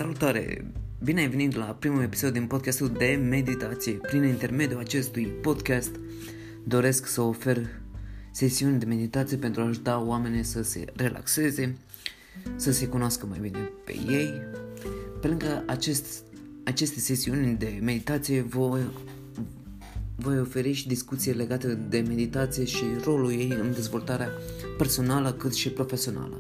Salutare! Bine ai venit la primul episod din podcastul de meditație. Prin intermediul acestui podcast doresc să ofer sesiuni de meditație pentru a ajuta oamenii să se relaxeze, să se cunoască mai bine pe ei. Pe lângă aceste sesiuni de meditație voi oferi și discuții legate de meditație și rolul ei în dezvoltarea personală cât și profesională.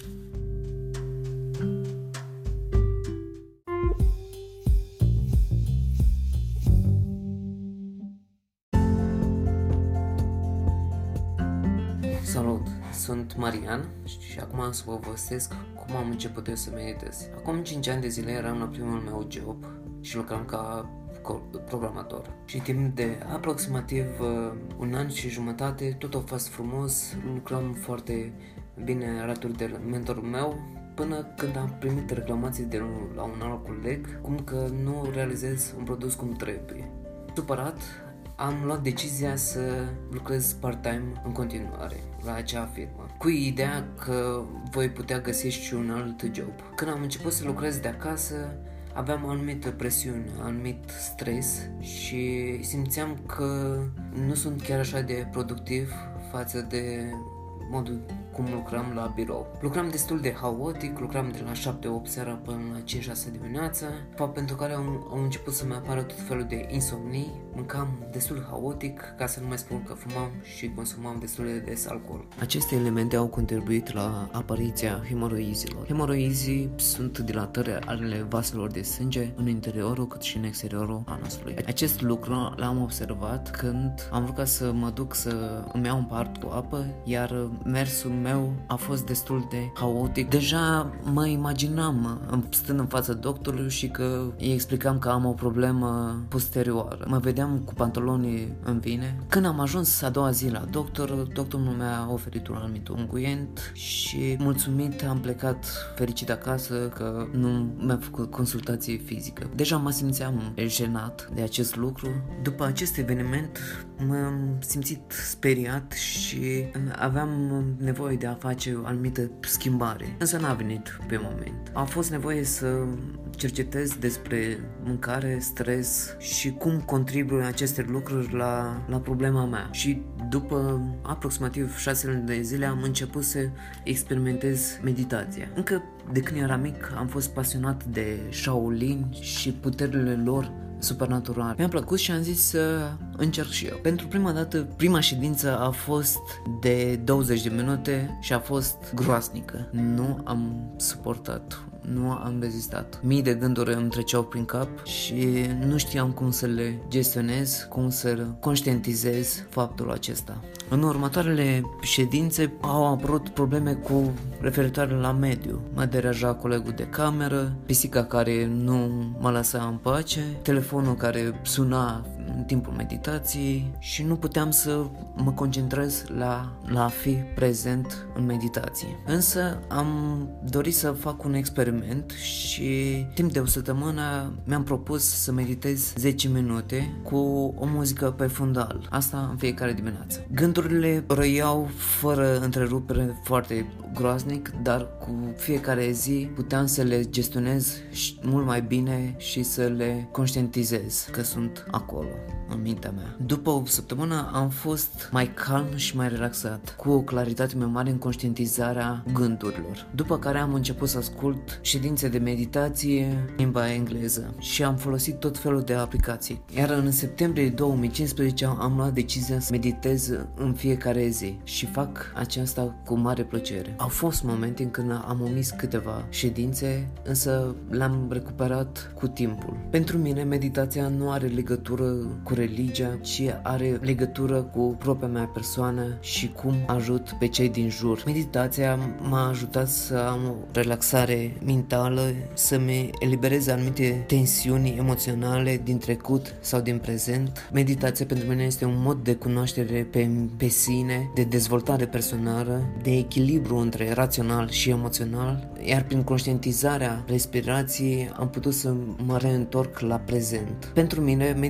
Salut, sunt Marian și acum să vă povestesc cum am început eu să meditez. Acum 5 ani de zile eram la primul meu job și lucram ca programator. Și timp de aproximativ un an și jumătate tot a fost frumos, lucram foarte bine alături de mentorul meu, până când am primit reclamații de la un alt coleg cum că nu realizez un produs cum trebuie. Supărat, am luat decizia să lucrez part-time în continuare la acea firmă, cu ideea că voi putea găsi și un alt job. Când am început să lucrez de acasă, aveam anumită presiune, anumit stres și simțeam că nu sunt chiar așa de productiv față de modul cum lucram la birou. Lucram destul de haotic, lucram de la 7-8 seara până la 5-6 dimineața, fapt pentru care au început să-mi apară tot felul de insomnii, mâncam destul haotic, ca să nu mai spun că fumam și consumam destul de des alcool. Aceste elemente au contribuit la apariția hemoroizilor. Hemoroizii sunt dilatări ale vaselor de sânge în interiorul cât și în exteriorul anusului. Acest lucru l-am observat când am vrut să mă duc să îmi iau un pahar cu apă, iar mersul meu a fost destul de haotic. Deja mă imaginam stând în fața doctorului și că îi explicam că am o problemă posterioară. Mă vedeam cu pantalonii în vine. Când am ajuns a doua zi la doctorul mi-a oferit un anumit unguent și mulțumit am plecat fericit acasă că nu mi-a făcut consultație fizică. Deja mă simțeam jenat de acest lucru. După acest eveniment m-am simțit speriat și aveam nevoie de a face o anumită schimbare, însă n-a venit pe moment. A fost nevoie să cercetez despre mâncare, stres și cum contribuie aceste lucruri la problema mea. Și după aproximativ 6 luni de zile am început să experimentez meditația. Încă de când eram mic am fost pasionat de Shaolin și puterile lor supernatural. Mi-a plăcut și am zis să încerc și eu. Pentru prima dată, prima ședință a fost de 20 de minute și a fost groaznică. Nu am suportat, nu am rezistat. Mii de gânduri îmi treceau prin cap și nu știam cum să le gestionez, cum să conștientizez faptul acesta. În următoarele ședințe au apărut probleme cu referitoare la mediu. Mă deranja colegul de cameră, pisica care nu mă lăsa în pace, telefonul care suna în timpul meditației și nu puteam să mă concentrez la a fi prezent în meditație. Însă am dorit să fac un experiment și timp de o săptămână mi-am propus să meditez 10 minute cu o muzică pe fundal. Asta în fiecare dimineață. Gândurile răiau fără întrerupere foarte groaznic, dar cu fiecare zi puteam să le gestionez mult mai bine și să le conștientizez că sunt acolo, în mintea mea. După o săptămână am fost mai calm și mai relaxat, cu o claritate mai mare în conștientizarea gândurilor. După care am început să ascult ședințe de meditație în limba engleză și am folosit tot felul de aplicații. Iar în septembrie 2015 am luat decizia să meditez în fiecare zi și fac aceasta cu mare plăcere. Au fost momente în când am omis câteva ședințe, însă le-am recuperat cu timpul. Pentru mine meditația nu are legătură cu religia, ci are legătură cu propria mea persoană și cum ajut pe cei din jur. Meditația m-a ajutat să am o relaxare mentală, să-mi eliberez anumite tensiuni emoționale din trecut sau din prezent. Meditația pentru mine este un mod de cunoaștere pe sine, de dezvoltare personală, de echilibru între rațional și emoțional, iar prin conștientizarea respirației am putut să mă reîntorc la prezent. Pentru mine, meditația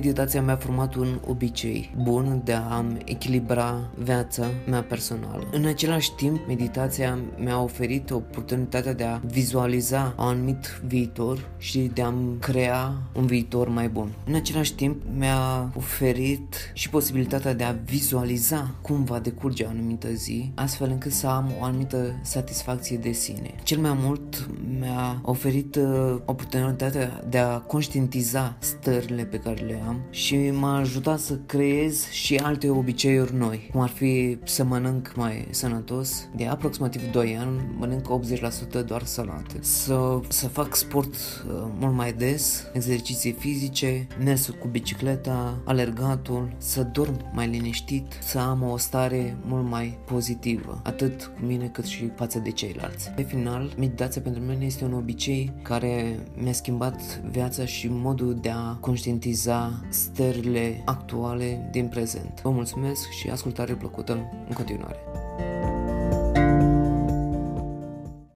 mi-a format un obicei bun de a echilibra viața mea personală. În același timp, meditația mi-a oferit oportunitatea de a vizualiza un anumit viitor și de a-mi crea un viitor mai bun. În același timp, mi-a oferit și posibilitatea de a vizualiza cum va decurge o anumită zi, astfel încât să am o anumită satisfacție de sine. Cel mai mult mi-a oferit oportunitatea de a conștientiza stările pe care le am și m-a ajutat să creez și alte obiceiuri noi, cum ar fi să mănânc mai sănătos. De aproximativ 2 ani mănânc 80% doar salate, să fac sport mult mai des, exerciții fizice, mersul cu bicicleta, alergatul, să dorm mai liniștit, să am o stare mult mai pozitivă, atât cu mine cât și față de ceilalți. Pe final, meditația pentru mine este un obicei care mi-a schimbat viața și modul de a conștientiza stările actuale din prezent. Vă mulțumesc și ascultare plăcută în continuare.